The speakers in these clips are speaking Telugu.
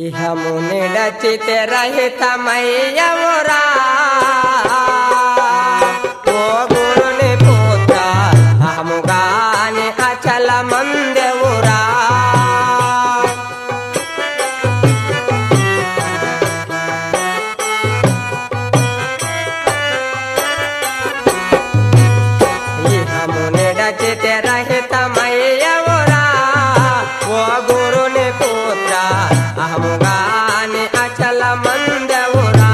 ఇహముని నచితే రహితమయ్యవురా ఓ గురుని పుత్ర అహముగాని అచల మందెవురా ఇహముని నచితే రహితమయ్యవురా ఓ గురుని పుత్ర అహముగాని అచల మందెవురా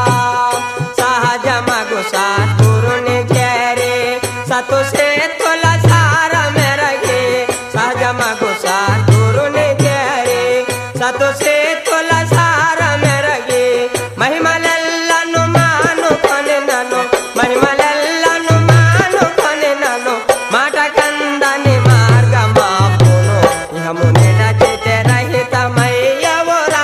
సహజమగు సద్గురుని చేరి సతు సేతుల సార మెరగి సహజమగు సద్గురుని చేరి సతు సేతుల సార మెరగి మహిమలెల్లను మానుకొని నన్ను మహిమలెల్లను మానుకొని నన్ను మాట కందని మార్గమాపును ఇహముని నచితే రహితమయ్యవురా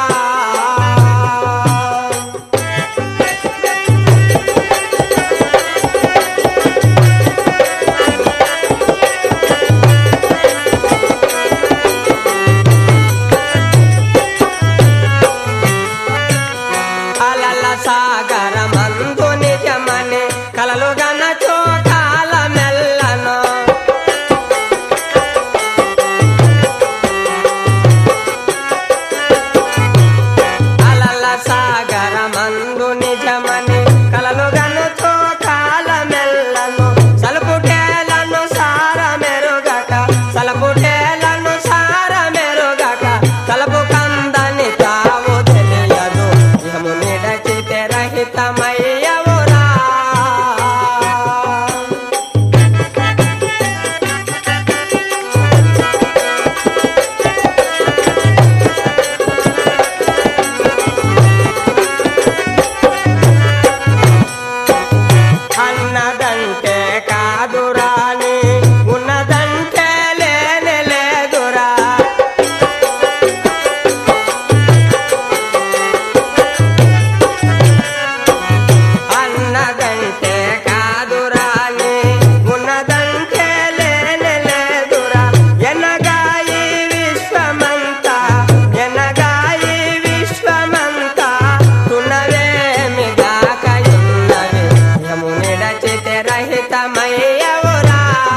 అలల సాగర మందు నిజమని కలలు గన చోటాల మెల్లను అలల సాగర మందు నిజమని కలలు గన చోటాల మెల్లను సలుపుటేలను సార మెరుగక సలుపుటేలను సార మెరుగక తలపు కందని తావు తెలియదు ఇహముని నచితే రహితమయ్యవురా అన్నదంటే కాదురాని ఉన్నదంటే లేనే లేదురా అన్నదంటే కాదురాని ఉన్నదంటే లేనే లేదురా ఎనగాయి విశ్వమంతా ఎనగాయి విశ్వమంతా తునవేమి గాకయున్నవి యముని నచితే రహితమయ్యవురా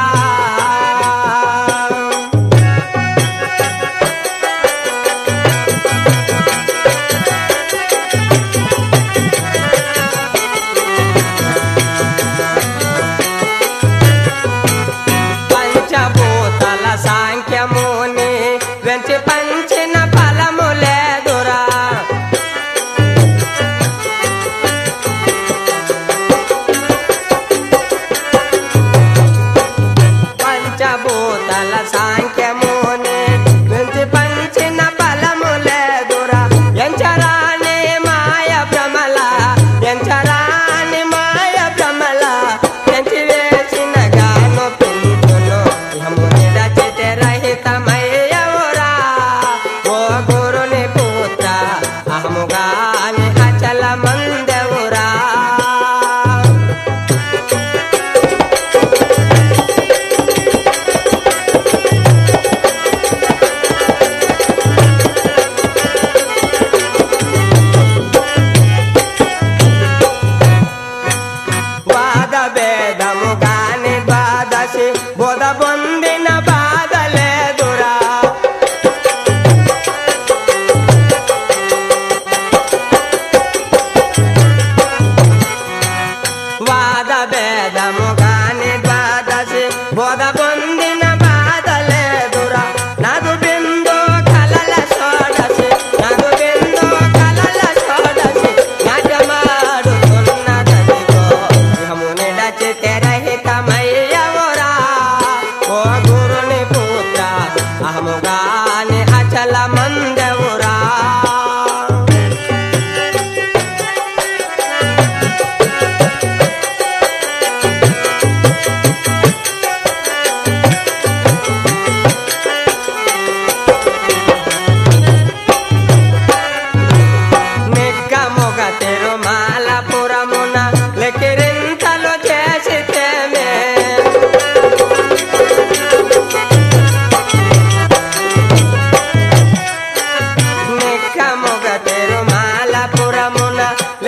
పంచభూతల సాంఖ్యముని వెంచి పంచిన ఫలము లేదురా పంచభూతల సాంఖ్యముని వెంచి పంచిన ఫలము లేదురా ఎంచరాని మాయ భ్రమల ఎంచరాని మాయ భ్రమల ఎంచి వేసిన గాను పింతును ఇహముని నచితే రహితమయ్యవురా ఓ గురుని పుత్ర అహముగాని అచల మందెవురా వాద భేదము గాని బాధసి బోధ పొందిన బాధ లేదురా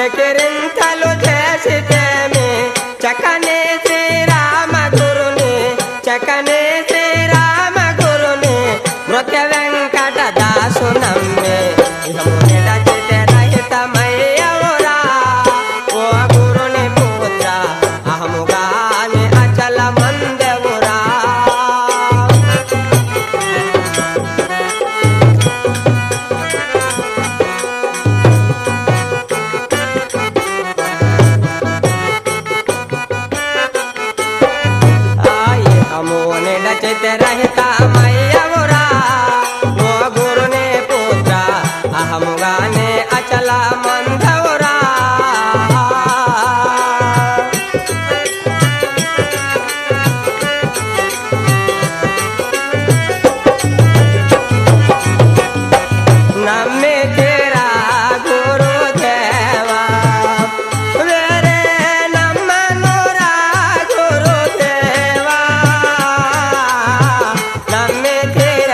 వెకిరింతలు చేసితేమి చక్కని శ్రీరామ గురుని చక్కని శ్రీరామ గురుని మృత్య వెంకట దాసు నమ్మే ఇహముని రచిత రహితమయ్యవురా ఓ గురుని పుత్ర అహముగాని అచల మందెవురా ఇహముని రచిత రహితమయ్యవురా ఓ గురుని పుత్ర అహముగాని అచల మందవురా నమ్మితిరా గురుదేవా వేరే నమ్మనురా గురుదేవా నమ్మితిరా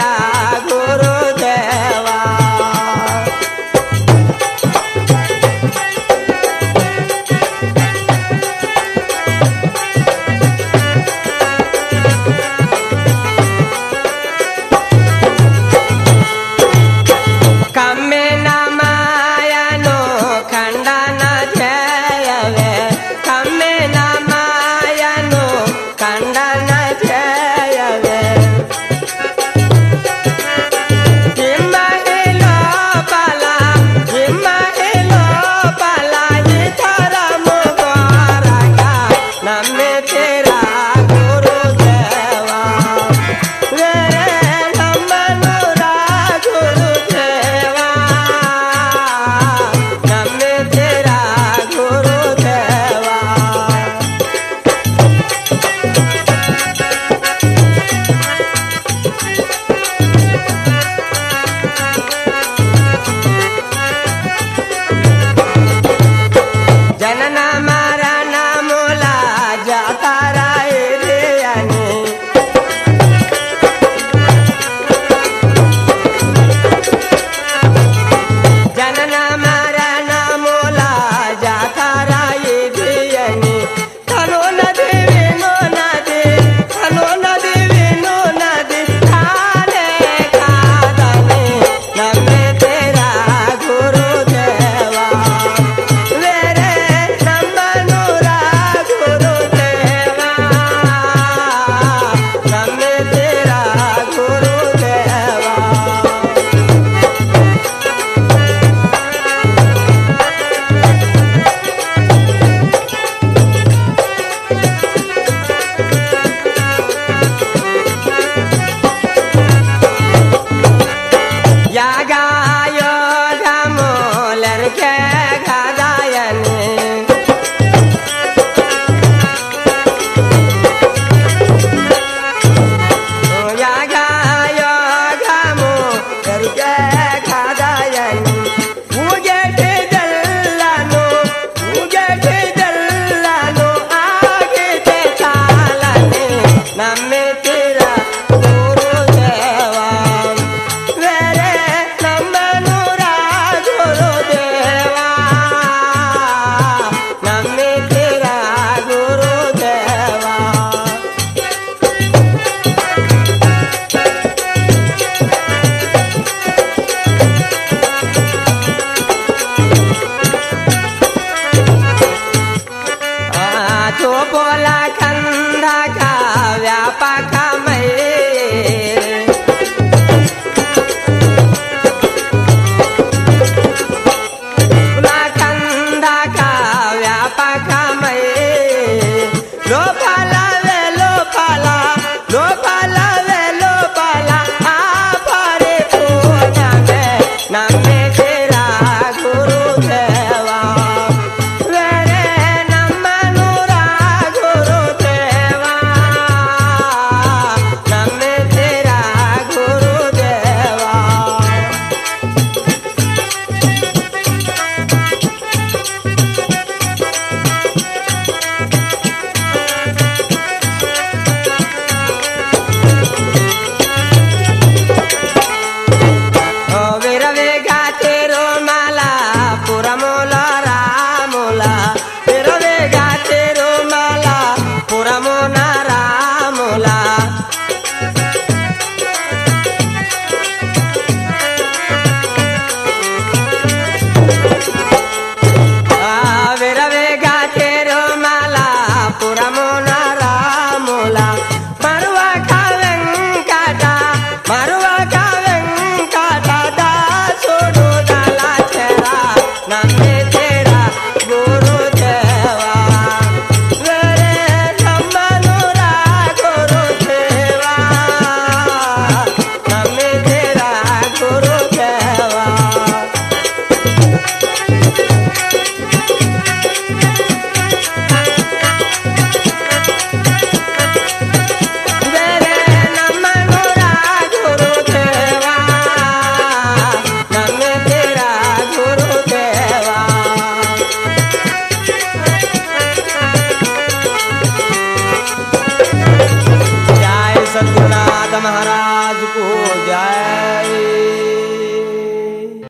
महाराज को